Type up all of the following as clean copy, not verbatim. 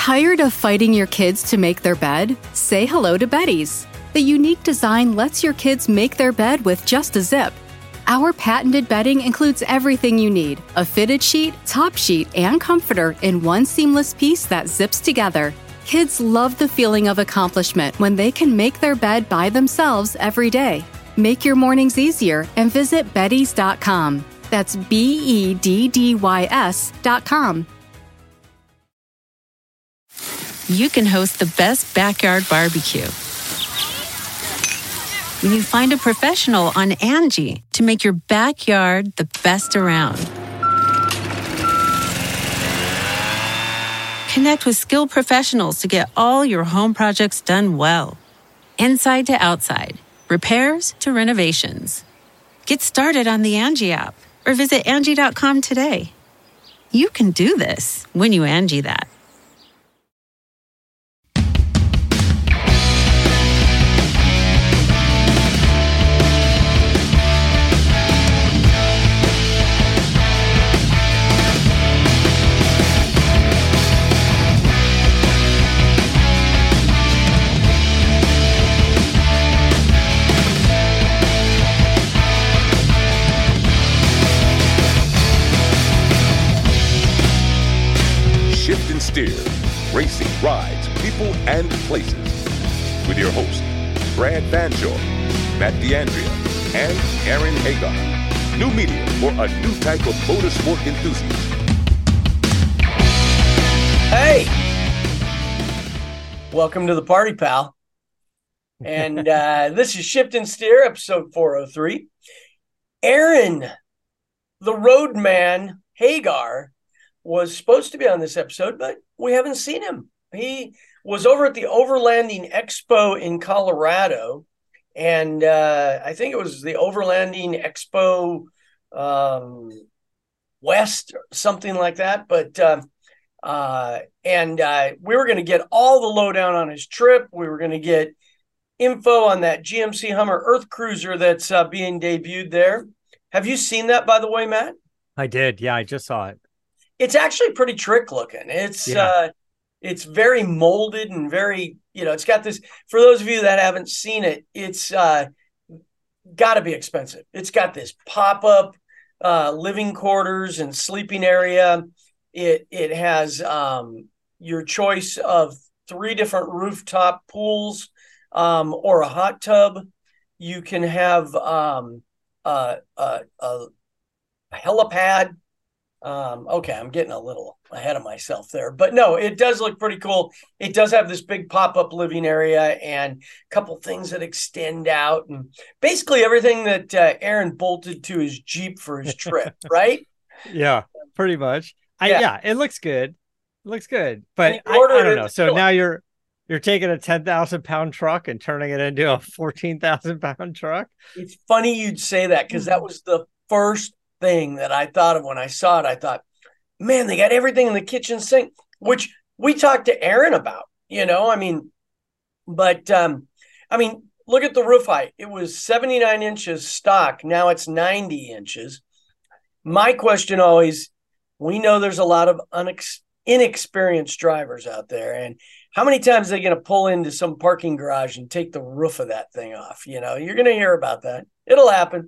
Tired of fighting your kids to make their bed? Say hello to Betty's. The unique design lets your kids make their bed with just a zip. Our patented bedding includes everything you need: a fitted sheet, top sheet, and comforter in one seamless piece that zips together. Kids love the feeling of accomplishment when they can make their bed by themselves every day. Make your mornings easier and visit beddys.com. That's BEDDYS.com. You can host the best backyard barbecue when you find a professional on Angie to make your backyard the best around. Connect with skilled professionals to get all your home projects done well. Inside to outside, repairs to renovations. Get started on the Angie app or visit Angie.com today. You can do this when you Angie that. Steer, racing, rides, people, and places. With your hosts, Brad Banjoy, Matt D'Andrea, and Aaron Hagar. New media for a new type of motorsport enthusiast. Hey! Welcome to the party, pal. And this is Shift and Steer, episode 403. Aaron, the roadman, Hagar, was supposed to be on this episode, but we haven't seen him. He was over at the Overlanding Expo in Colorado, and I think it was the Overlanding Expo West, something like that. But we were going to get all the lowdown on his trip. We were going to get info on that GMC Hummer Earth Cruiser that's being debuted there. Have you seen that, by the way, Matt? I did. Yeah, I just saw it. It's actually pretty trick looking. It's very molded and very, it's got this, for those of you that haven't seen it, it's got to be expensive. It's got this pop-up living quarters and sleeping area. It has your choice of 3 different rooftop pools or a hot tub. You can have a helipad. Okay, I'm getting a little ahead of myself there, but no, it does look pretty cool. It does have this big pop-up living area and a couple things that extend out, and basically everything that Aaron bolted to his Jeep for his trip, right? Yeah, pretty much. It looks good. It looks good, but I don't know. So now you're taking a 10,000-pound truck and turning it into a 14,000-pound truck. It's funny you'd say that because that was the first thing that I thought of when I saw it. I thought, man, they got everything in the kitchen sink, which we talked to Aaron about, but look at the roof height. It was 79 inches stock. Now it's 90 inches. My question always, we know there's a lot of inexperienced drivers out there, and how many times are they going to pull into some parking garage and take the roof of that thing off? You're going to hear about that. It'll happen.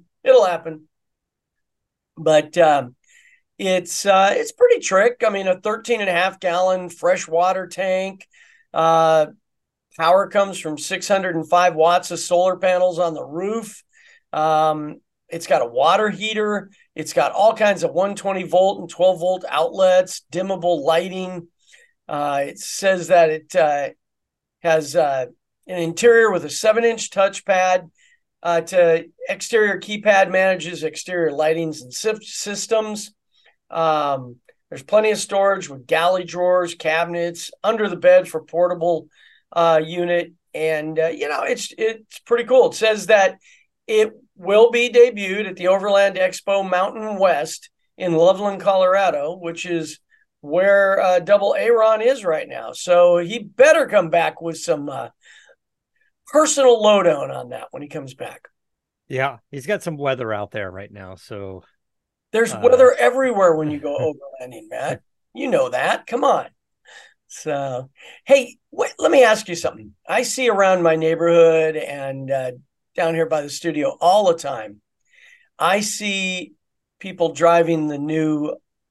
But it's pretty trick. A 13.5 gallon freshwater tank. Power comes from 605 watts of solar panels on the roof. It's got a water heater. It's got all kinds of 120 volt and 12 volt outlets, dimmable lighting. It says that it has an interior with a 7-inch touchpad. To exterior keypad, manages exterior lightings and systems. There's plenty of storage with galley drawers, cabinets, under the bed for portable unit. And, it's pretty cool. It says that it will be debuted at the Overland Expo Mountain West in Loveland, Colorado, which is where Double Aaron is right now. So he better come back with some personal lowdown on that when he comes back. Yeah, he's got some weather out there right now. So there's weather everywhere when you go overlanding, Matt. You know that. Come on. So, hey, let me ask you something. I see around my neighborhood and down here by the studio all the time, I see people driving the new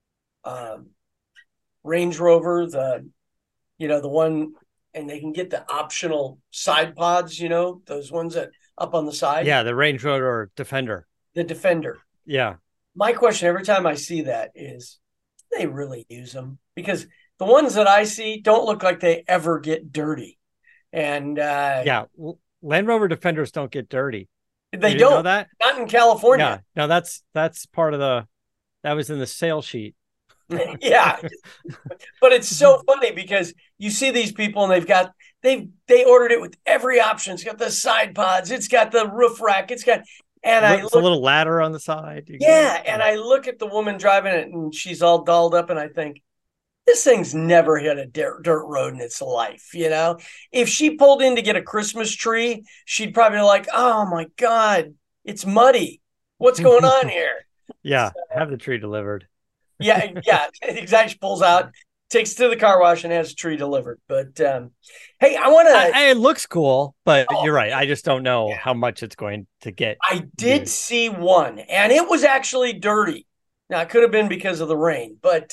Range Rover, the one, and they can get the optional side pods, those ones that up on the side. Yeah, the Range Rover Defender. The Defender. Yeah. My question every time I see that is, do they really use them? Because the ones that I see don't look like they ever get dirty. And Land Rover Defenders don't get dirty. They don't. Know that? Not in California. Yeah. No, that's part of that was in the sales sheet. Yeah. But it's so funny because you see these people and they ordered it with every option. It's got the side pods, it's got the roof rack, it's got a little ladder on the side. And I look at the woman driving it and she's all dolled up and I think, this thing's never hit a dirt road in its life, If she pulled in to get a Christmas tree, she'd probably be like, oh, my God, it's muddy. What's going on here? Yeah, have the tree delivered. Yeah, exactly. She pulls out, takes it to the car wash, and has a tree delivered. But, hey, I want to... It looks cool, but you're right. I just don't know how much it's going to get. I did see one, and it was actually dirty. Now, it could have been because of the rain, but...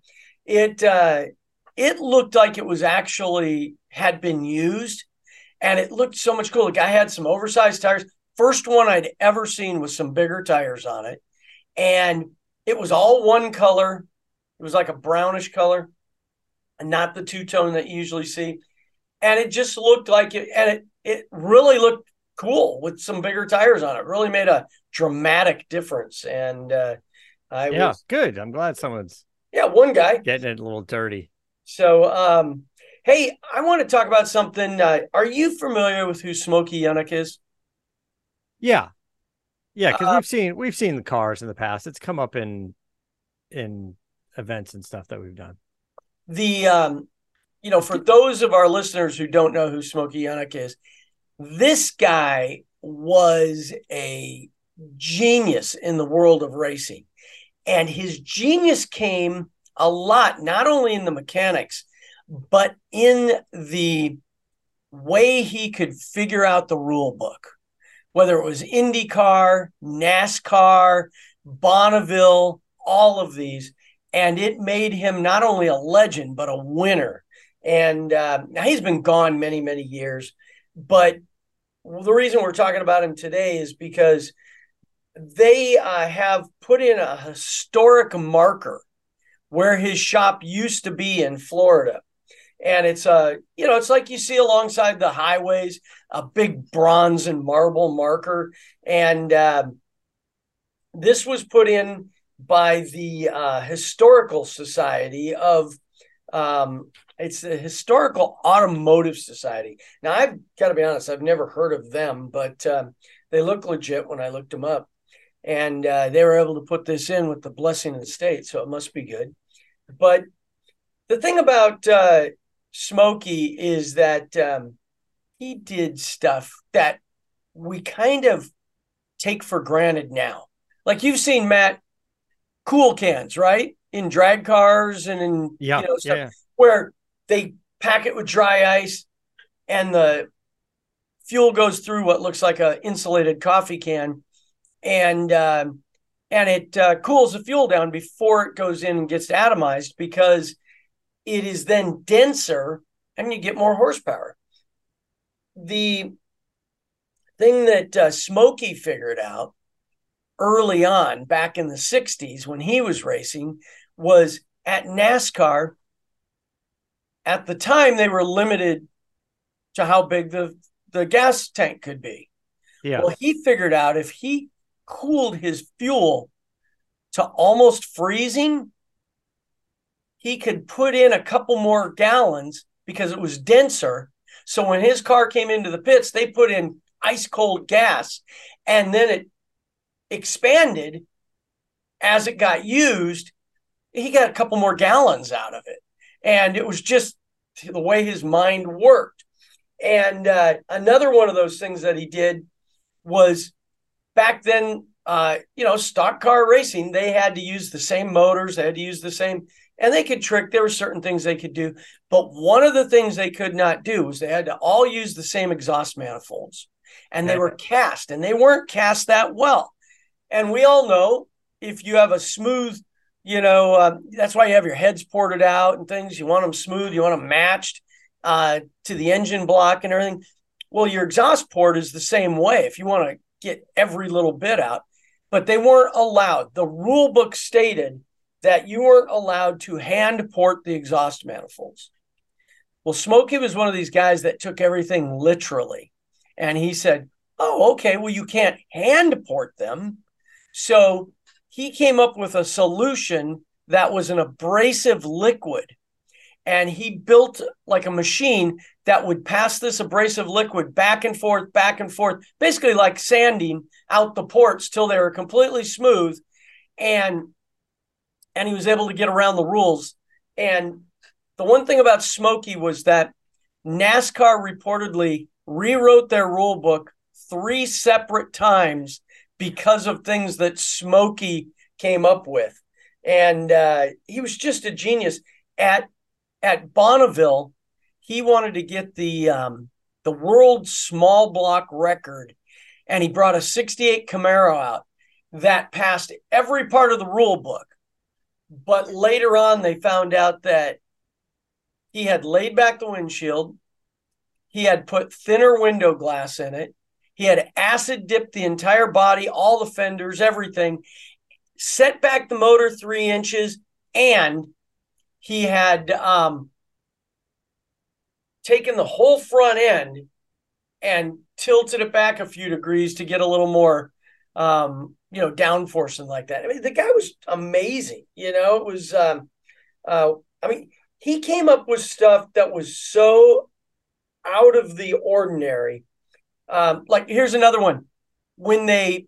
It looked like it was actually had been used, and it looked so much cool. The guy had some oversized tires. First one I'd ever seen with some bigger tires on it, and it was all one color. It was like a brownish color, and not the two-tone that you usually see. And it just looked like it, and it really looked cool with some bigger tires on it. It really made a dramatic difference. And good. I'm glad someone's. Yeah, one guy. Getting it a little dirty. So, hey, I want to talk about something. Are you familiar with who Smokey Yunick is? Yeah. Yeah, because we've seen the cars in the past. It's come up in events and stuff that we've done. For those of our listeners who don't know who Smokey Yunick is, this guy was a genius in the world of racing. And his genius came a lot, not only in the mechanics, but in the way he could figure out the rule book, whether it was IndyCar, NASCAR, Bonneville, all of these. And it made him not only a legend, but a winner. And now he's been gone many, many years. But the reason we're talking about him today is because they have put in a historic marker where his shop used to be in Florida. And it's it's like you see alongside the highways, a big bronze and marble marker. And this was put in by the Historical Society of, it's the Historical Automotive Society. Now, I've got to be honest, I've never heard of them, but they look legit when I looked them up. And they were able to put this in with the blessing of the state, so it must be good. But the thing about Smokey is that he did stuff that we kind of take for granted now. Like you've seen, Matt, cool cans, right? In drag cars and in stuff where they pack it with dry ice and the fuel goes through what looks like an insulated coffee can. And it cools the fuel down before it goes in and gets atomized because it is then denser and you get more horsepower. The thing that Smokey figured out early on, back in the 60s when he was racing, was at NASCAR, at the time they were limited to how big the gas tank could be. Yeah. Well, he figured out if he cooled his fuel to almost freezing, he could put in a couple more gallons because it was denser. So when his car came into the pits, they put in ice cold gas, and then it expanded as it got used. He got a couple more gallons out of it. And it was just the way his mind worked. And another one of those things that he did was, back then, stock car racing, they had to use the same motors, they had to use the same And they could trick. There were certain things they could do. But one of the things they could not do was they had to all use the same exhaust manifolds. And they were cast, and they weren't cast that well. And we all know if you have a smooth, that's why you have your heads ported out and things. You want them smooth. You want them matched to the engine block and everything. Well, your exhaust port is the same way if you want to get every little bit out. But they weren't allowed. The rule book stated that you weren't allowed to hand port the exhaust manifolds. Well, Smokey was one of these guys that took everything literally. And he said, oh, okay, well, you can't hand port them. So he came up with a solution that was an abrasive liquid. And he built like a machine that would pass this abrasive liquid back and forth, basically like sanding out the ports till they were completely smooth. And he was able to get around the rules. And the one thing about Smokey was that NASCAR reportedly rewrote their rule book 3 separate times because of things that Smokey came up with. And he was just a genius. At Bonneville, he wanted to get the world small block record, and he brought a 68 Camaro out that passed every part of the rule book. But later on, they found out that he had laid back the windshield. He had put thinner window glass in it. He had acid dipped the entire body, all the fenders, everything, set back the motor 3 inches, and he had taken the whole front end and tilted it back a few degrees to get a little more, downforce and like that. I mean, the guy was amazing. It was, he came up with stuff that was so out of the ordinary. Like, here's another one. When they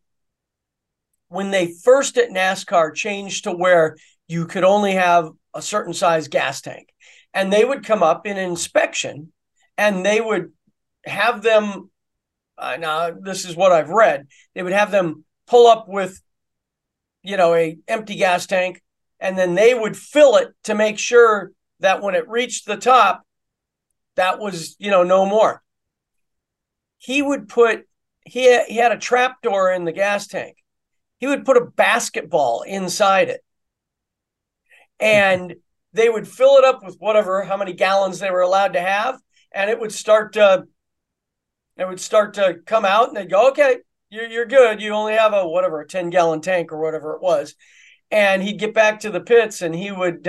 first at NASCAR changed to where you could only have a certain size gas tank, and they would come up in inspection and they would have them, now this is what I've read, they would have them pull up with, a empty gas tank, and then they would fill it to make sure that when it reached the top, that was, no more. He would he had a trap door in the gas tank. He would put a basketball inside it. And they would fill it up with how many gallons they were allowed to have. And it would start to come out, and they'd go, okay, you're good. You only have a 10-gallon tank or whatever it was. And he'd get back to the pits, and he would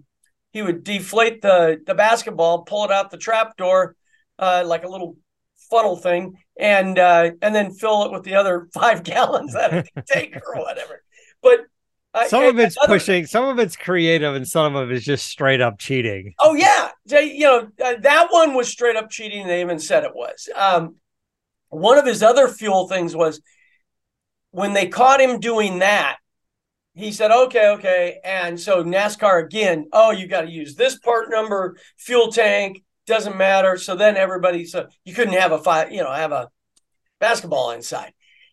deflate the basketball, pull it out the trap door, like a little funnel thing, and then fill it with the other 5 gallons out of the tank or whatever. But some of it's pushing, some of it's creative, and some of it is just straight up cheating. Oh yeah, that one was straight up cheating. They even said it was. One of his other fuel things was when they caught him doing that, he said, okay. And so NASCAR again, you got to use this part number, fuel tank, doesn't matter. So then so you couldn't have have a basketball inside.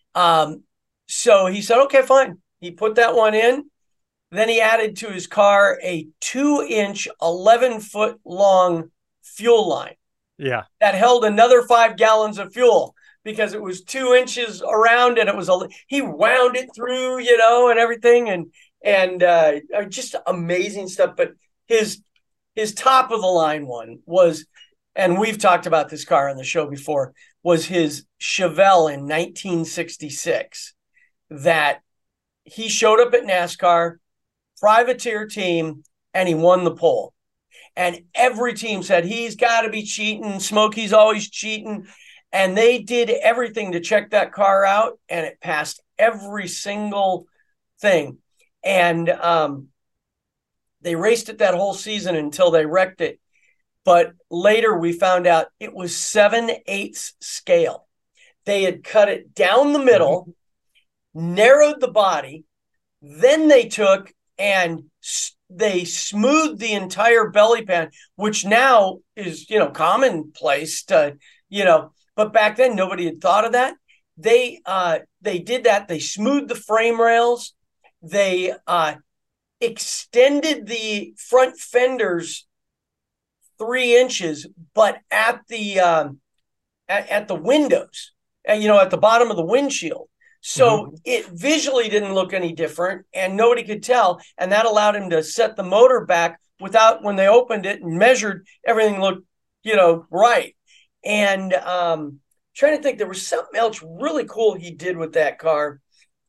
So he said, okay, fine. He put that one in. Then he added to his car a 2-inch, 11-foot long fuel line. Yeah. That held another 5 gallons of fuel because it was 2 inches around, and it was he wound it through, and everything, and just amazing stuff. But his top of the line one was, and we've talked about this car on the show before, was his Chevelle in 1966 that he showed up at NASCAR, privateer team, and he won the pole. And every team said, he's got to be cheating. Smokey's always cheating. And they did everything to check that car out, and it passed every single thing. And they raced it that whole season until they wrecked it. But later we found out it was 7/8 scale. They had cut it down the middle, narrowed the body. Then they took and they smoothed the entire belly pan, which now is, commonplace to, but back then nobody had thought of that. They did that. They smoothed the frame rails. They extended the front fenders 3 inches, but at the windows, and at the bottom of the windshield. So it visually didn't look any different, and nobody could tell. And that allowed him to set the motor back without, when they opened it and measured, everything looked, right. And trying to think, there was something else really cool he did with that car.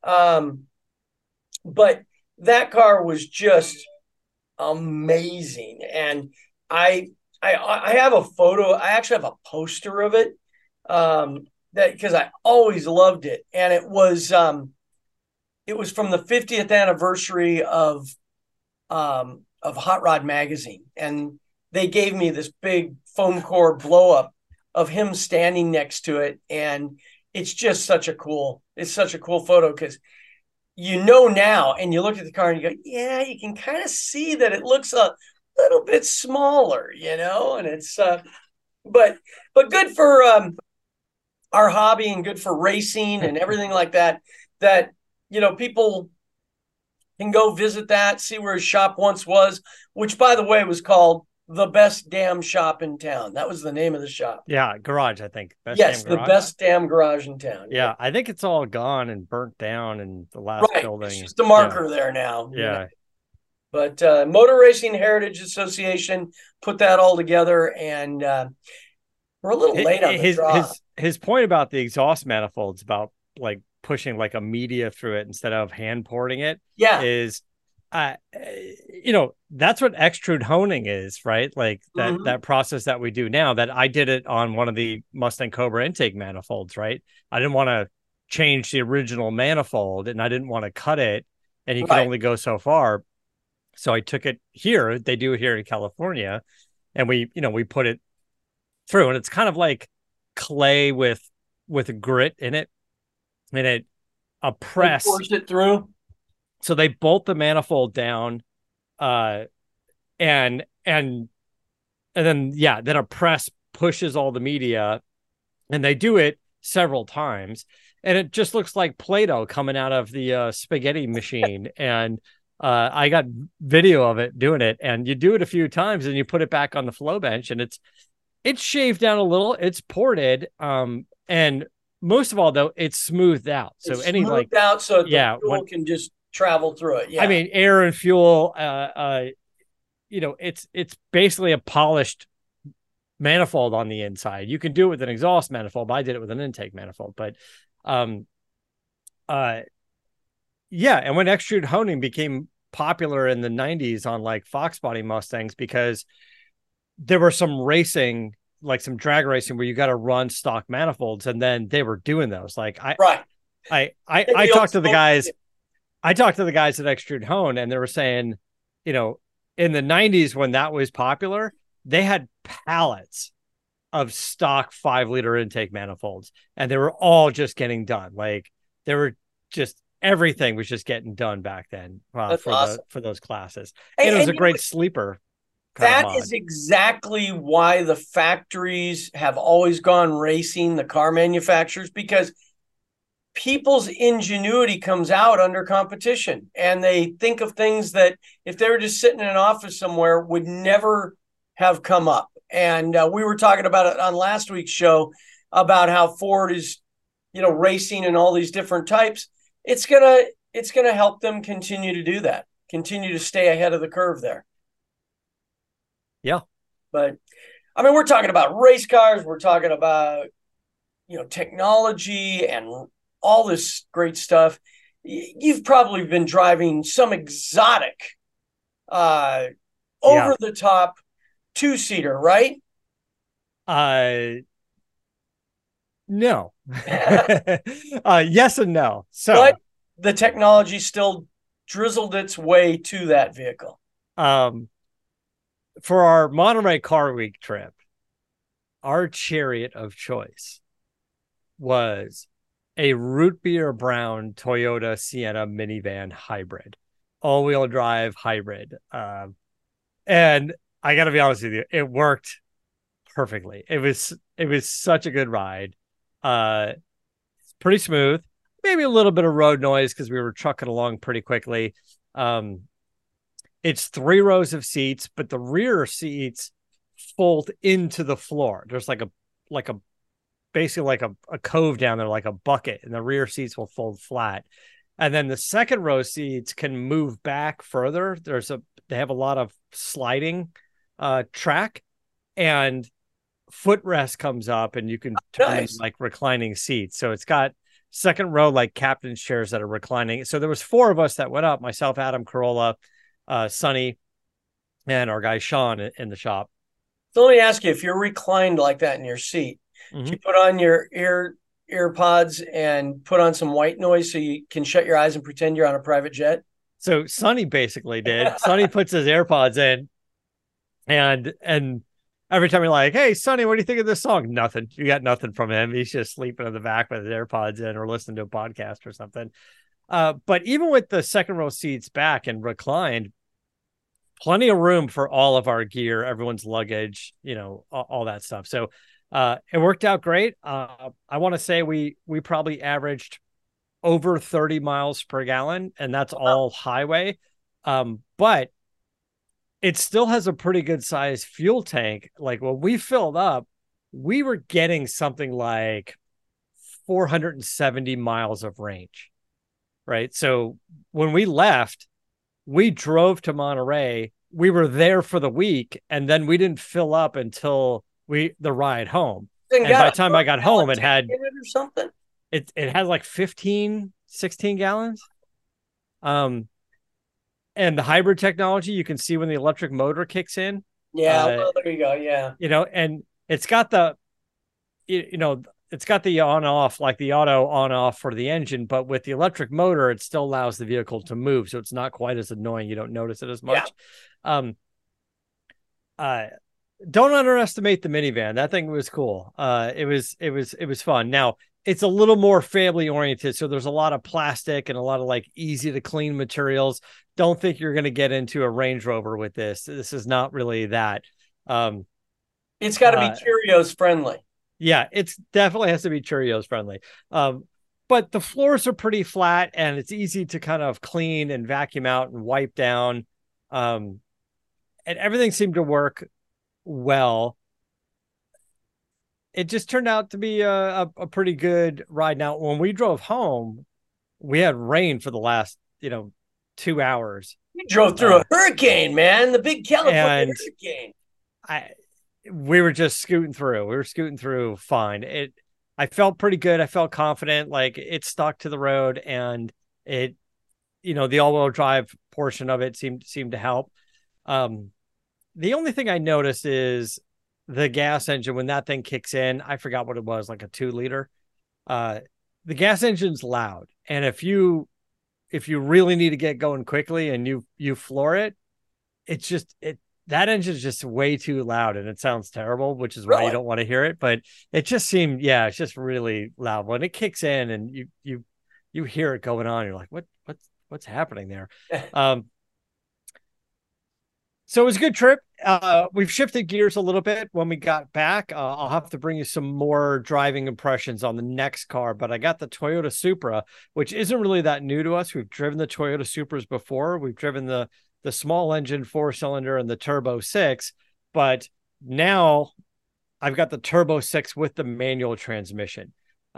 But that car was just amazing. And I have a photo. I actually have a poster of it. That because I always loved it, and it was from the 50th anniversary of Hot Rod Magazine, and they gave me this big foam core blow up of him standing next to it, and it's just such a cool photo, because now, and you look at the car and you go, yeah, you can kind of see that it looks a little bit smaller, and it's but good for our hobby, and good for racing and everything like that, people can go visit that, see where his shop once was, which, by the way, was called The Best Damn Shop in Town. That was the name of the shop. Yeah, garage, I think. The best damn garage in town. Yeah, I think it's all gone and burnt down in the last building. It's just a marker there now. Yeah. But Motor Racing Heritage Association put that all together, and we're a little late on the draw. His point about the exhaust manifolds, about like pushing like a media through it instead of hand porting it, is that's what extrude honing is, right? Like that process that we do now, that I did it on one of the Mustang Cobra intake manifolds, right? I didn't want to change the original manifold, and I didn't want to cut it, and you can only go so far. So I took it here. They do it here in California, and we put it through, and it's kind of like clay with a grit in it, and a press force it through. So they bolt the manifold down, and then a press pushes all the media, and they do it several times, and it just looks like Play-Doh coming out of the spaghetti machine. And I got video of it doing it, and you do it a few times, and you put it back on the flow bench, and it's shaved down a little, it's ported, and most of all, though, it's smoothed out. So it's smoothed out so the fuel can just travel through it. Yeah, I mean, air and fuel. It's basically a polished manifold on the inside. You can do it with an exhaust manifold, but I did it with an intake manifold. But, and when extrude honing became popular in the 90s on like Fox body Mustangs, because there were some racing, like some drag racing, where you got to run stock manifolds, and then they were doing those. Like I talked to the guys. I talked to the guys at Extrude Hone, and they were saying, in the 90s when that was popular, they had pallets of stock 5-liter intake manifolds, and they were all just getting done. Like they were just, everything was just getting done back then for those classes. And it was a great sleeper. That is exactly why the factories have always gone racing, the car manufacturers, because people's ingenuity comes out under competition, and they think of things that, if they were just sitting in an office somewhere, would never have come up. And we were talking about it on last week's show about how Ford is, racing in all these different types. It's gonna help them continue to do that, continue to stay ahead of the curve there. Yeah. But I mean, we're talking about race cars, we're talking about, technology and all this great stuff. You've probably been driving some exotic, over the top 2-seater, right? No. Yes and no. So, but the technology still drizzled its way to that vehicle. For our Monterey Car Week trip, our chariot of choice was a root beer brown Toyota Sienna minivan hybrid, all-wheel drive hybrid. And I got to be honest with you, it worked perfectly. It was such a good ride. It's pretty smooth, maybe a little bit of road noise because we were trucking along pretty quickly. it's 3 rows of seats, but the rear seats fold into the floor. There's like a basically like a cove down there, like a bucket, and the rear seats will fold flat. And then the second row seats can move back further. They have a lot of sliding track, and footrest comes up, and you can turn them like reclining seats. So it's got second row like captain's chairs that are reclining. So there was 4 of us that went up: myself, Adam Carolla, Sonny, and our guy Sean in the shop. So let me ask you, if you're reclined like that in your seat, do you put on your earpods and put on some white noise so you can shut your eyes and pretend you're on a private jet? So Sonny basically did. Sonny puts his AirPods in, and every time you're like, "Hey, Sonny, what do you think of this song?" Nothing. You got nothing from him. He's just sleeping in the back with his AirPods in, or listening to a podcast or something. But even with the second row seats back and reclined, plenty of room for all of our gear, everyone's luggage, all that stuff. So it worked out great. I want to say we probably averaged over 30 miles per gallon, and that's all highway. But it still has a pretty good size fuel tank. Like when we filled up, we were getting something like 470 miles of range, right? So when we left, we drove to Monterey. We were there for the week, and then we didn't fill up until the ride home. And by the time I got home, it had or something. It had like 15, 16 gallons. And the hybrid technology, you can see when the electric motor kicks in. Yeah, well, there you go. Yeah. And it's got it's got the on off, like the auto on off for the engine, but with the electric motor, it still allows the vehicle to move. So it's not quite as annoying. You don't notice it as much. Yeah. Don't underestimate the minivan. That thing was cool. It was fun. Now it's a little more family oriented. So there's a lot of plastic and a lot of like easy to clean materials. Don't think you're going to get into a Range Rover with this. This is not really that. It's got to be Cheerios friendly. Yeah, it definitely has to be Cheerios friendly. But the floors are pretty flat, and it's easy to kind of clean and vacuum out and wipe down. And everything seemed to work well. It just turned out to be a pretty good ride. Now, when we drove home, we had rain for the last, 2 hours. You drove through a hurricane, man. The big California hurricane. We were just scooting through. We were scooting through fine. I felt pretty good. I felt confident. Like it stuck to the road, and it, the all-wheel drive portion of it seemed to help. The only thing I noticed is the gas engine, when that thing kicks in, I forgot what it was, like a 2-liter. The gas engine's loud. And if you really need to get going quickly and you floor it, that engine is just way too loud, and it sounds terrible, which is why you don't want to hear it. But it just seemed, it's just really loud. When it kicks in and you hear it going on, you're like, what's happening there? So it was a good trip. We've shifted gears a little bit when we got back. I'll have to bring you some more driving impressions on the next car, but I got the Toyota Supra, which isn't really that new to us. We've driven the Toyota Supras before. We've driven the small engine 4-cylinder and the Turbo 6, but now I've got the Turbo 6 with the manual transmission.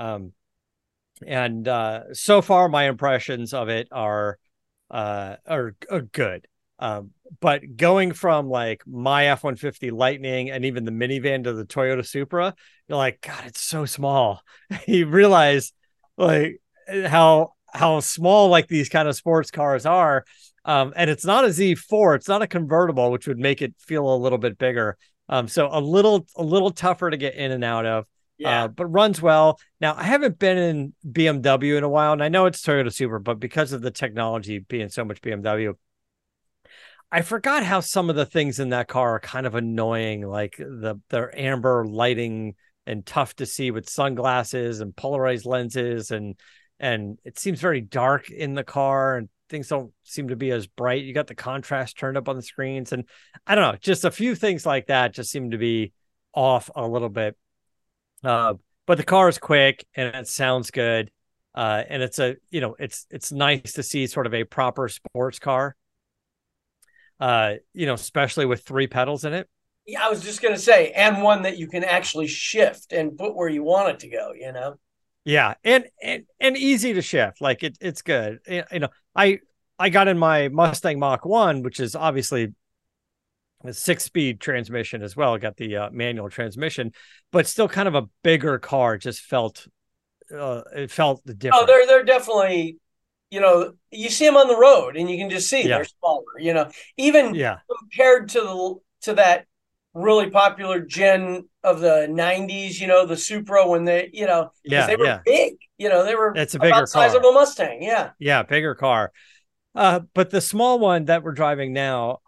And so far my impressions of it are good. But going from like my F-150 Lightning and even the minivan to the Toyota Supra, you're like, God, it's so small. You realize like how small like these kind of sports cars are. And it's not a Z4, it's not a convertible, which would make it feel a little bit bigger. So a little tougher to get in and out of. But runs well. Now, I haven't been in BMW in a while, and I know it's Toyota Supra, but because of the technology being so much BMW, I forgot how some of the things in that car are kind of annoying, like their amber lighting and tough to see with sunglasses and polarized lenses, and it seems very dark in the car, and things don't seem to be as bright. You got the contrast turned up on the screens, and I don't know, just a few things like that just seem to be off a little bit. But the car is quick and it sounds good. And it's it's nice to see sort of a proper sports car. especially with 3 pedals in it. Yeah, I was just going to say, and one that you can actually shift and put where you want it to go, Yeah, and easy to shift. Like it's good. I got in my Mustang Mach 1, which is obviously a 6-speed transmission as well. I got the manual transmission, but still kind of a bigger car. It just felt different. Oh, they're definitely, you see them on the road and you can just see they're smaller, even compared to that really popular gen of the 90s, the Supra, when they were big, it's a bigger car. Size of a Mustang. Yeah, bigger car. But the small one that we're driving now,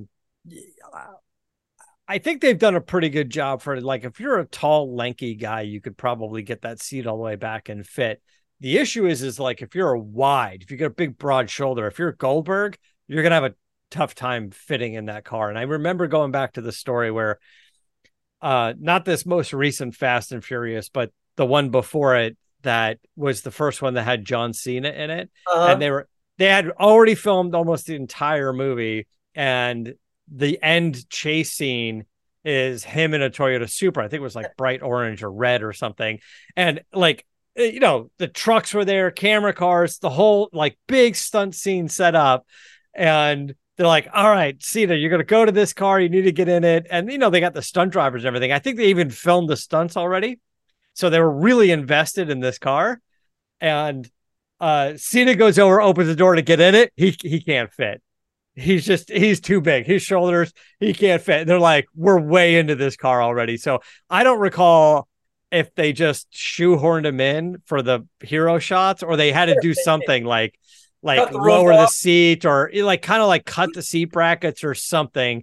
I think they've done a pretty good job for it. Like, if you're a tall, lanky guy, you could probably get that seat all the way back and fit. The issue is like, if you're if you got a big, broad shoulder, if you're Goldberg, you're going to have a tough time fitting in that car. And I remember going back to the story where, not this most recent Fast and Furious, but the one before it, that was the first one that had John Cena in it. And they had already filmed almost the entire movie, and the end chase scene is him in a Toyota Supra. I think it was like bright orange or red or something. And like, the trucks were there, camera cars, the whole like big stunt scene set up. And they're like, all right, Cena, you're going to go to this car. You need to get in it. And, they got the stunt drivers and everything. I think they even filmed the stunts already. So they were really invested in this car. And Cena goes over, opens the door to get in it. He can't fit. He's too big. His shoulders, he can't fit. They're like, we're way into this car already. So I don't recall if they just shoehorned him in for the hero shots, or they had to do something like lower the seat, or like kind of like cut the seat brackets or something.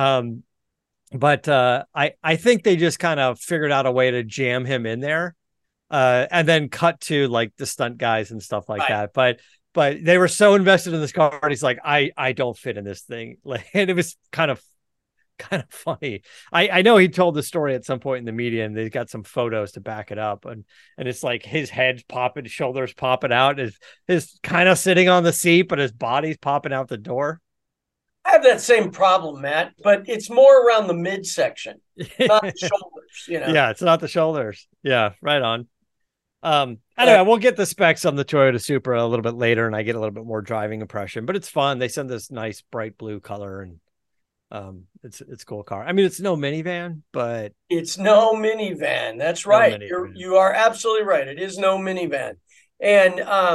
But I think they just kind of figured out a way to jam him in there, and then cut to like the stunt guys and stuff like that. But they were so invested in this car, and he's like, I don't fit in this thing. Like, and it was kind of funny. I know he told the story at some point in the media, and they got some photos to back it up. And it's like his head's popping, shoulders popping out, his kind of sitting on the seat, but his body's popping out the door. I have that same problem, Matt, but it's more around the midsection, not the shoulders, Yeah, it's not the shoulders. Yeah, right on. Anyway, we'll get the specs on the Toyota Supra a little bit later, and I get a little bit more driving impression, but it's fun. They send this nice bright blue color, and it's a cool car. I mean, it's no minivan, but it's no minivan. That's right. You are absolutely right. It is no minivan. And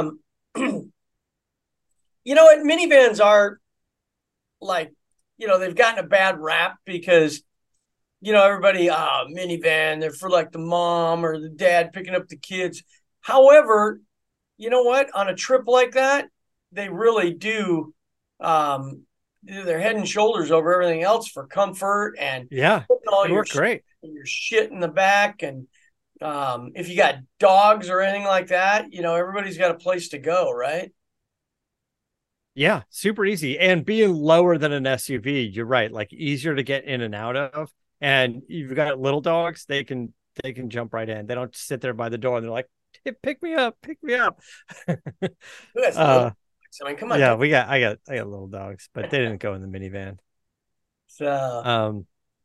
you know what? Minivans are like, they've gotten a bad rap because everybody, minivan, they're for like the mom or the dad picking up the kids. However, you know what? On a trip like that, they really do, they're head and shoulders over everything else for comfort, and all your great. Your shit in the back. And if you got dogs or anything like that, everybody's got a place to go, right? Yeah, super easy. And being lower than an SUV, you're right, like easier to get in and out of. And you've got little dogs, they can jump right in. They don't sit there by the door and they're like, hey, pick me up. I mean, come on. Yeah, I got little dogs, but they didn't go in the minivan. So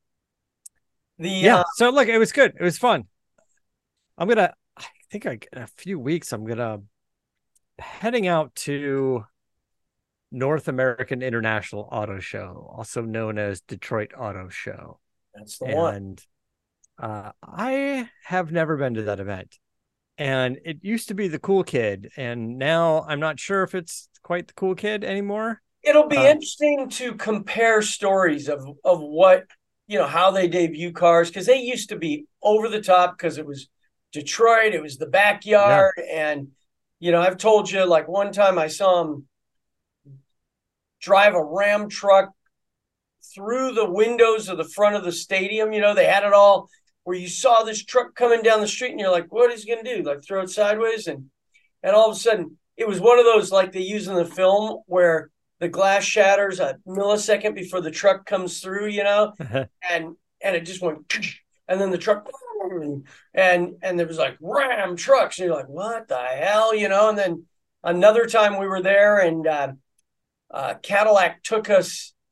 so look, it was good. It was fun. I think in a few weeks, I'm heading out to North American International Auto Show, also known as Detroit Auto Show. That's the one. And I have never been to that event. And it used to be the cool kid, and now I'm not sure if it's quite the cool kid anymore. It'll be interesting to compare stories of what, how they debut cars, because they used to be over the top because it was Detroit, it was the backyard. Yeah. And, I've told you, like, one time I saw him drive a Ram truck through the windows of the front of the stadium. They had it all where you saw this truck coming down the street and you're like, what is he going to do? Like, throw it sideways? And all of a sudden it was one of those, like they use in the film, where the glass shatters a millisecond before the truck comes through, and it just went, and then the truck, and there was like Ram trucks. And you're like, what the hell? And then another time we were there, and Cadillac took us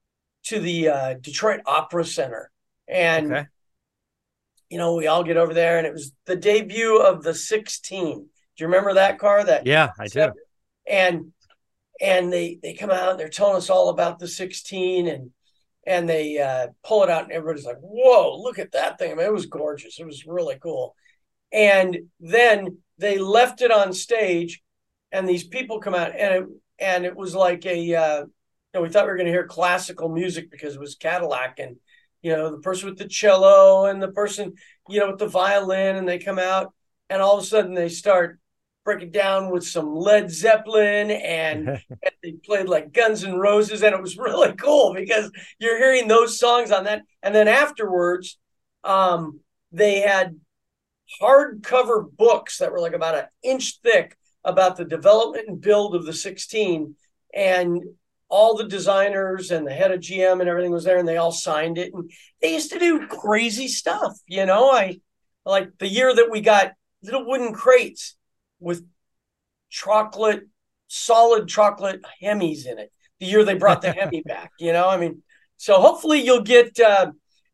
to the Detroit Opera Center, and Okay. we all get over there, and it was the debut of the 16. Do you remember that car? Yeah, I do. And they come out, and they're telling us all about the 16, and they pull it out, and everybody's like, "Whoa, look at that thing!" I mean, it was gorgeous. It was really cool. And then they left it on stage, and these people come out, and it was like we thought we were going to hear classical music because it was Cadillac, and the person with the cello and the person with the violin, and they come out, and all of a sudden they start breaking down with some Led Zeppelin, and they played like Guns N' Roses, and it was really cool because you're hearing those songs on that. And then afterwards, they had hardcover books that were like about an inch thick about the development and build of the 16, and all the designers and the head of GM and everything was there, and they all signed it. And they used to do crazy stuff. I like the year that we got little wooden crates with solid chocolate Hemis in it. The year they brought the Hemi back, I mean, so hopefully you'll get a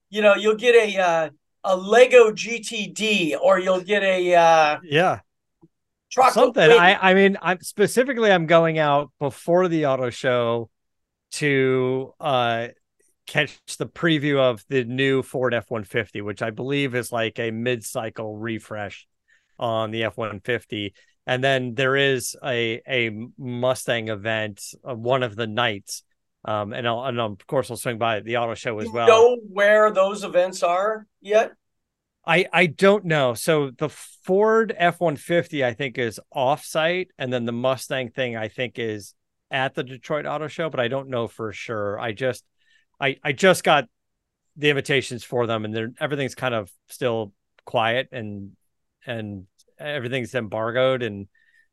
Lego GTD, or you'll get a chocolate something. I mean, I'm going out before the auto show to catch the preview of the new Ford F-150, which I believe is like a mid-cycle refresh on the F-150. And then there is a Mustang event one of the nights. And of course I'll swing by the auto show as well. Do you know where those events are yet? I don't know. So the Ford F-150 I think is off-site, and then the Mustang thing I think is at the Detroit Auto Show, but I don't know for sure. I just got the invitations for them, and everything's kind of still quiet, and everything's embargoed, and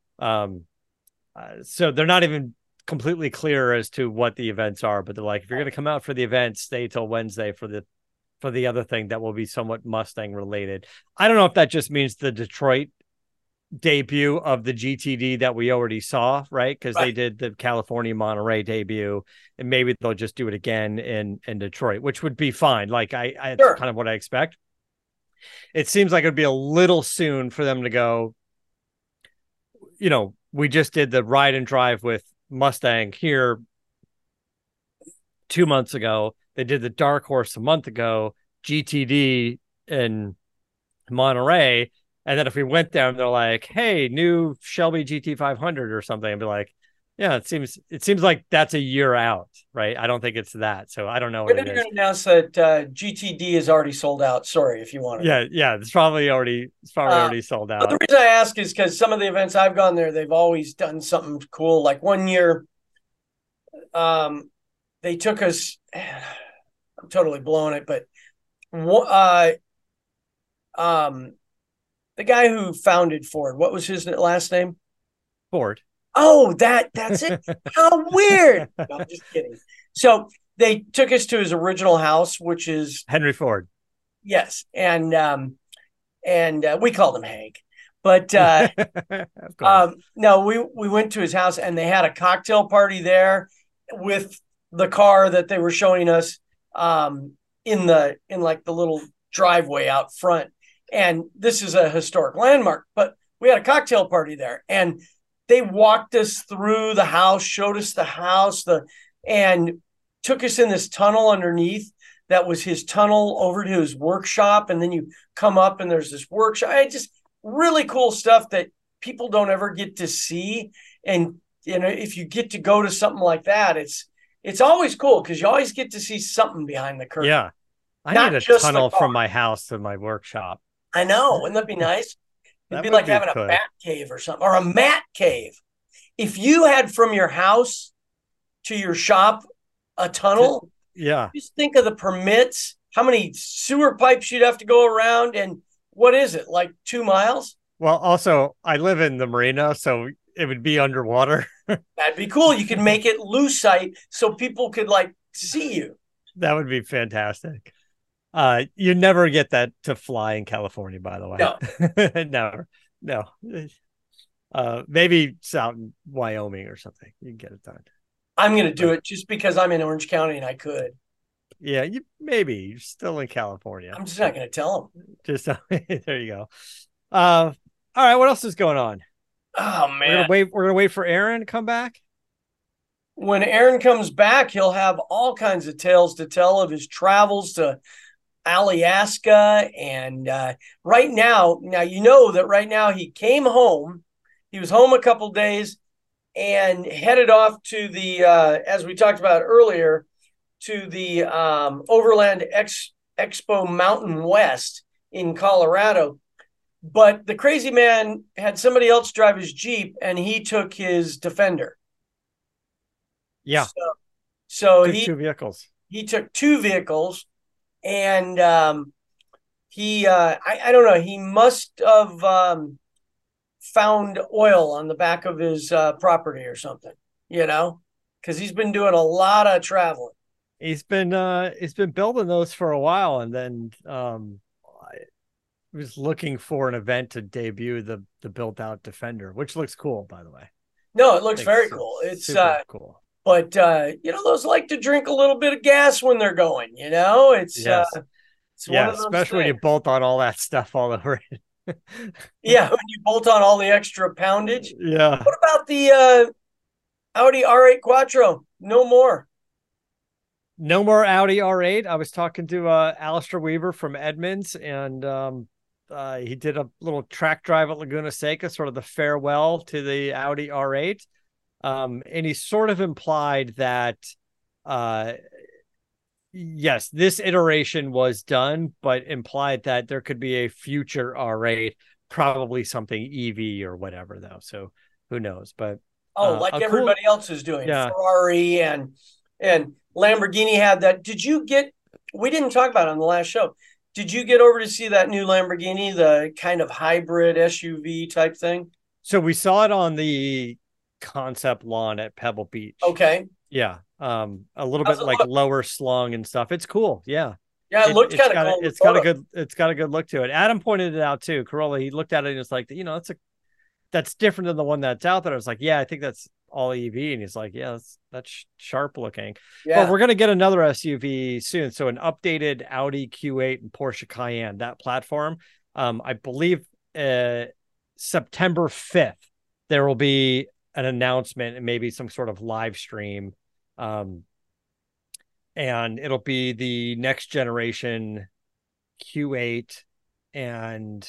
so they're not even completely clear as to what the events are. But they're like, if you're going to come out for the event, stay till Wednesday for the other thing that will be somewhat Mustang related. I don't know if that just means the Detroit debut of the GTD that we already saw, right? Because they did the California Monterey debut, and maybe they'll just do it again in Detroit, which would be fine. Like it's kind of what I expect. It seems like it'd be a little soon for them to go, we just did the ride and drive with Mustang here 2 months ago. They did the Dark Horse a month ago, GTD in Monterey. And then if we went there and they're like, hey, new Shelby GT500 or something, I'd be like, yeah, it seems like that's a year out, right? I don't think it's that. So I don't know what it is. They're going to announce that GTD is already sold out. Sorry if you want it. Yeah, it's probably already sold out. But the reason I ask is because some of the events I've gone there, they've always done something cool. Like one year, they took us. I'm totally blowing it, but the guy who founded Ford, what was his last name? Ford. Oh, that's it. How weird. No, I'm just kidding. So they took us to his original house, which is Henry Ford. Yes. And we called him Hank. But no, we went to his house, and they had a cocktail party there with the car that they were showing us in like the little driveway out front. And this is a historic landmark, but we had a cocktail party there, and they walked us through the house, showed us the house, and took us in this tunnel underneath that was his tunnel over to his workshop. And then you come up and there's this workshop. Just really cool stuff that people don't ever get to see. And, if you get to go to something like that, it's always cool because you always get to see something behind the curtain. Yeah. I need a tunnel from my house to my workshop. I know. Wouldn't that be nice? It'd be like having a bat cave or something, or a mat cave. If you had from your house to your shop a tunnel, just think of the permits, how many sewer pipes you'd have to go around, and what is it, like 2 miles? Well, also, I live in the marina, so it would be underwater. That'd be cool. You could make it lucite so people could see you. That would be fantastic. You never get that to fly in California, by the way. No. No. Maybe out in Wyoming or something. You can get it done. I'm going to do it just because I'm in Orange County and I could. Yeah, maybe you're still in California. I'm just not going to tell him. Just there you go. All right, what else is going on? Oh We're man. gonna wait. We're gonna wait for Aaron to come back. When Aaron comes back, he'll have all kinds of tales to tell of his travels to Alaska. And right now, you know that right now he came home. He was home a couple days and headed off to the, as we talked about earlier, to the Overland Expo Mountain West in Colorado. But the crazy man had somebody else drive his Jeep, and he took his Defender. Yeah. So took two vehicles. He took two vehicles, and he I don't know. He must have found oil on the back of his property or something, because he's been doing a lot of traveling. He's been building those for a while, and then I was looking for an event to debut the built out Defender, which looks cool, by the way. No, it looks very cool. It's cool. But those like to drink a little bit of gas when they're going. It's yes. It's one of those especially when you bolt on all that stuff all over it. Yeah, when you bolt on all the extra poundage. Yeah. What about the Audi R8 Quattro? No more. No more Audi R8. I was talking to Alistair Weaver from Edmunds, and he did a little track drive at Laguna Seca, sort of the farewell to the Audi R8. And he sort of implied that, yes, this iteration was done, but implied that there could be a future R8, probably something EV or whatever, though. So who knows? But like everybody else is doing. Yeah. Ferrari and Lamborghini had that. We didn't talk about it on the last show. Did you get over to see that new Lamborghini, the kind of hybrid SUV type thing? So we saw it on the concept lawn at Pebble Beach. Okay. Yeah. A little bit like lower slung and stuff. It's cool. Yeah. Yeah, it looked kind of cool. It's got a good look to it. Adam pointed it out too. Corolla, he looked at it and was like, that's different than the one that's out there. I was like, yeah, I think that's all EV. And he's like, yeah, that's sharp looking. Yeah. But we're going to get another SUV soon. So an updated Audi Q8 and Porsche Cayenne, that platform. I believe September 5th, there will be an announcement and maybe some sort of live stream. And it'll be the next generation Q8. And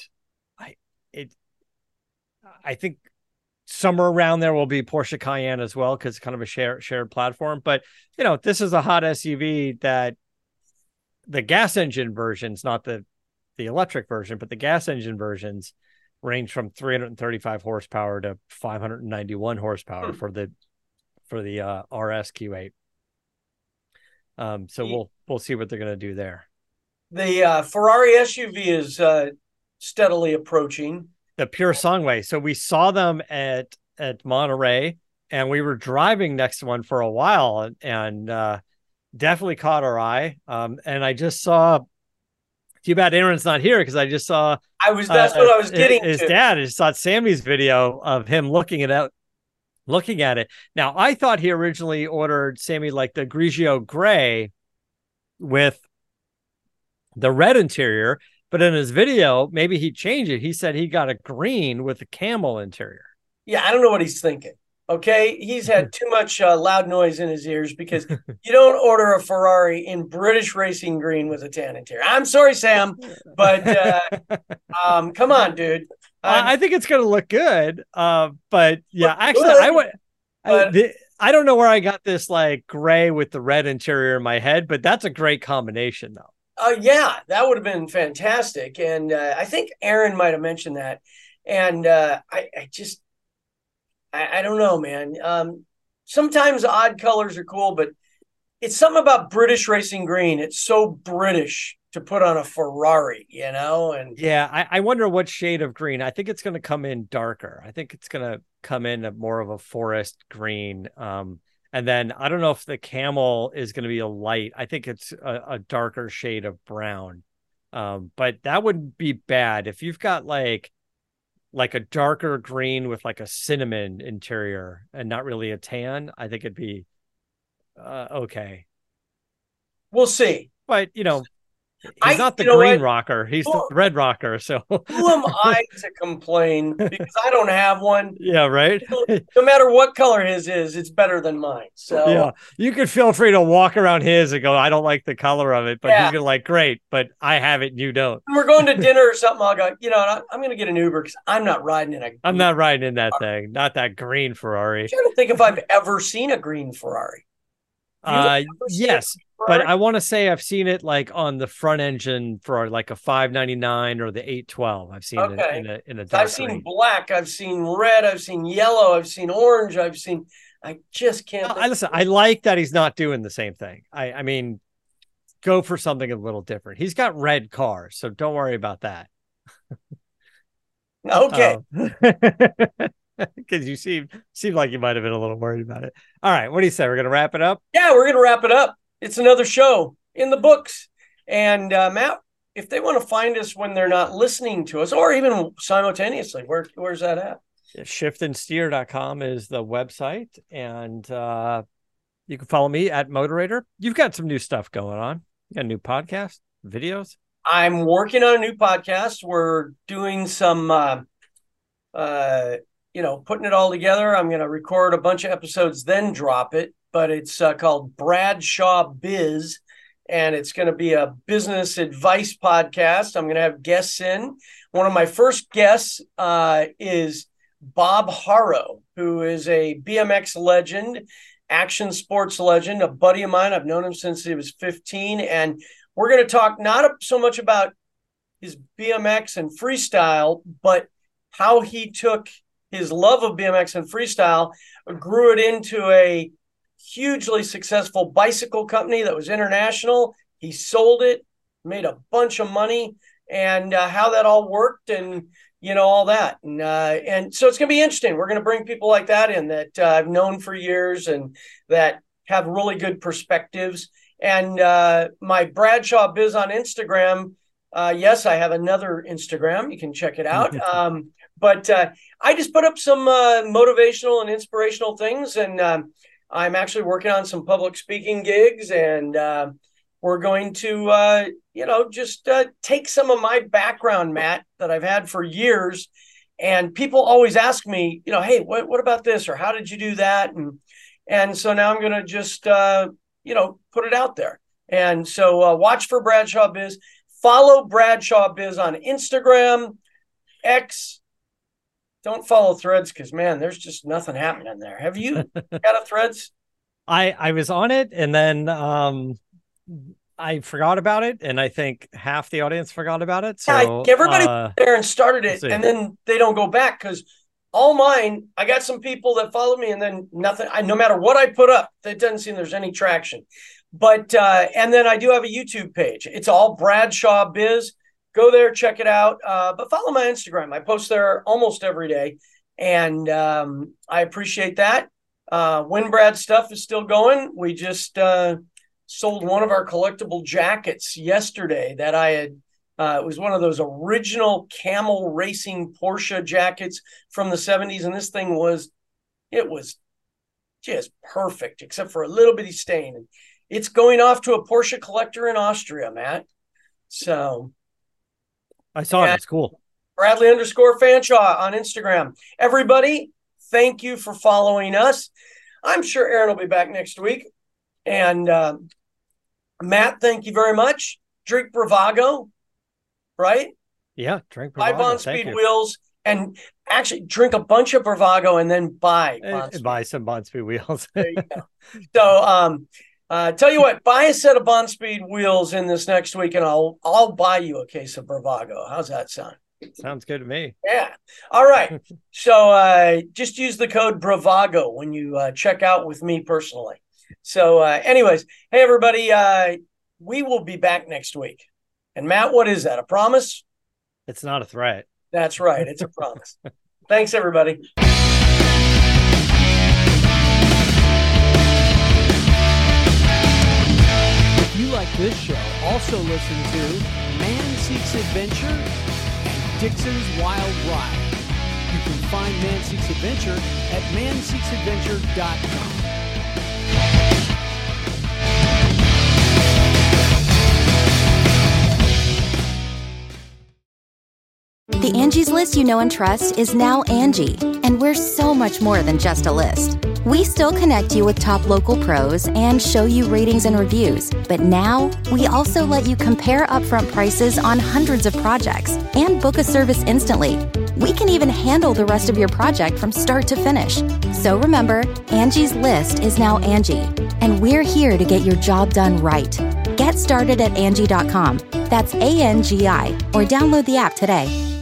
I think somewhere around there will be Porsche Cayenne as well, because it's kind of a shared platform. But, this is a hot SUV that the gas engine versions, not the electric version, but the gas engine versions range from 335 horsepower to 591 horsepower for the RS Q8. So we'll see what they're going to do there. The Ferrari SUV is steadily approaching. The Pure Songway. So we saw them at Monterey, and we were driving next to one for a while, and definitely caught our eye. And I just saw, too bad Aaron's not here, because I just saw that's what I was getting his to. dad. I just saw Sammy's video of him looking at it. Now, I thought he originally ordered, Sammy, like the Grigio gray with the red interior. But in his video, maybe he changed it. He said he got a green with a camel interior. Yeah, I don't know what he's thinking. Okay, he's had too much loud noise in his ears, because you don't order a Ferrari in British racing green with a tan interior. I'm sorry, Sam, but come on, dude. I think it's going to look good. But yeah, actually, I don't know where I got this like gray with the red interior in my head, but that's a great combination, though. Yeah, that would have been fantastic. And I think Aaron might have mentioned that. And I don't know, man. Sometimes odd colors are cool, but it's something about British racing green. It's so British to put on a Ferrari, And yeah, I wonder what shade of green. I think it's going to come in darker. I think it's going to come in more of a forest green. And then I don't know if the camel is going to be a light. I think it's a darker shade of brown. But that wouldn't be bad. If you've got like a darker green with like a cinnamon interior and not really a tan, I think it'd be okay. We'll see. But, he's I- not the you know green what? rocker. He's Well- the red rocker. So, Well, He's the red rocker. So, who am I to complain? Because I don't have one. yeah, right. No matter what color his is, it's better than mine. So Yeah, you could feel free to walk around his and go, I don't like the color of it, but Yeah. he's gonna like, great, but I have it and you don't. when we're going to dinner or something, I'll go, I'm going to get an Uber because I'm not riding in a. I'm not riding in that thing, not that green Ferrari. I'm trying to think if I've ever seen a green Ferrari. You ever seen Yes, a but Ferrari? I want to say I've seen it like on the front engine for like a 599 or the 812. I've seen Okay. it in a dark I've seen green. black, I've seen red, I've seen yellow, I've seen orange, I just can't. Listen, I like that he's not doing the same thing. I mean, go for something a little different. He's got red cars, so don't worry about that. Okay. Because you seem like you might have been a little worried about it. All right, what do you say? We're gonna wrap it up. Yeah, we're going to wrap it up. It's another show in the books. And Matt, if they want to find us when they're not listening to us, or even simultaneously, where's that at? Shiftandsteer.com is the website, and you can follow me at Moderator. You've got some new stuff going on. You got a new podcast, videos. I'm working on a new podcast. We're doing some, putting it all together. I'm going to record a bunch of episodes, then drop it. But it's called Bradshaw Biz, and it's going to be a business advice podcast. I'm going to have guests in. One of my first guests is Bob Haro, who is a BMX legend, action sports legend, a buddy of mine. I've known him since he was 15, and we're going to talk not so much about his BMX and freestyle, but how he took his love of BMX and freestyle, grew it into a hugely successful bicycle company that was international. He sold it, made a bunch of money, and how that all worked, and all that. And so it's going to be interesting. We're going to bring people like that in that I've known for years and that have really good perspectives. And my Bradshaw Biz on Instagram, yes, I have another Instagram. You can check it out. But I just put up some motivational and inspirational things, and I'm actually working on some public speaking gigs, and we're going to, just take some of my background, Matt, that I've had for years. And people always ask me, hey, what about this? Or how did you do that? And so now I'm going to just, put it out there. And so watch for Bradshaw Biz. Follow Bradshaw Biz on Instagram, X. Don't follow Threads because, man, there's just nothing happening there. Have you got a Threads? I was on it, and then I forgot about it, and I think half the audience forgot about it. So everybody went there and started it, and then they don't go back because all mine, I got some people that follow me, and then nothing. No matter what I put up, it doesn't seem there's any traction. But and then I do have a YouTube page. It's all Bradshaw Biz. Go there, check it out. But follow my Instagram. I post there almost every day, and I appreciate that. WinBrad stuff is still going. We just sold one of our collectible jackets yesterday that I had. It was one of those original camel racing Porsche jackets from the 70s, and this thing was just perfect, except for a little bitty stain. And it's going off to a Porsche collector in Austria, Matt. So I saw it. It's cool. Bradley_Fanshaw on Instagram. Everybody, thank you for following us. I'm sure Aaron will be back next week. And Matt, thank you very much. Drink Bravago, right? Yeah, drink Bravago. Buy Bond Speed wheels, and actually drink a bunch of Bravago and then buy some Bond Speed wheels. There you go. So tell you what, buy a set of Bond Speed wheels in this next week, and I'll buy you a case of Bravago. How's that sound? Sounds good to me. Yeah. All right. So just use the code Bravago when you check out with me personally. So anyways, hey, everybody, we will be back next week. And Matt, what is that? A promise? It's not a threat. That's right. It's a promise. Thanks, everybody. If you like this show, also listen to Man Seeks Adventure and Dixon's Wild Ride. You can find Man Seeks Adventure at manseeksadventure.com. The Angie's List you know and trust is now Angie, and we're so much more than just a list. We still connect you with top local pros and show you ratings and reviews, but now we also let you compare upfront prices on hundreds of projects and book a service instantly. We can even handle the rest of your project from start to finish. So remember, Angie's List is now Angie, and we're here to get your job done right. Get started at Angie.com. That's ANGI, or download the app today.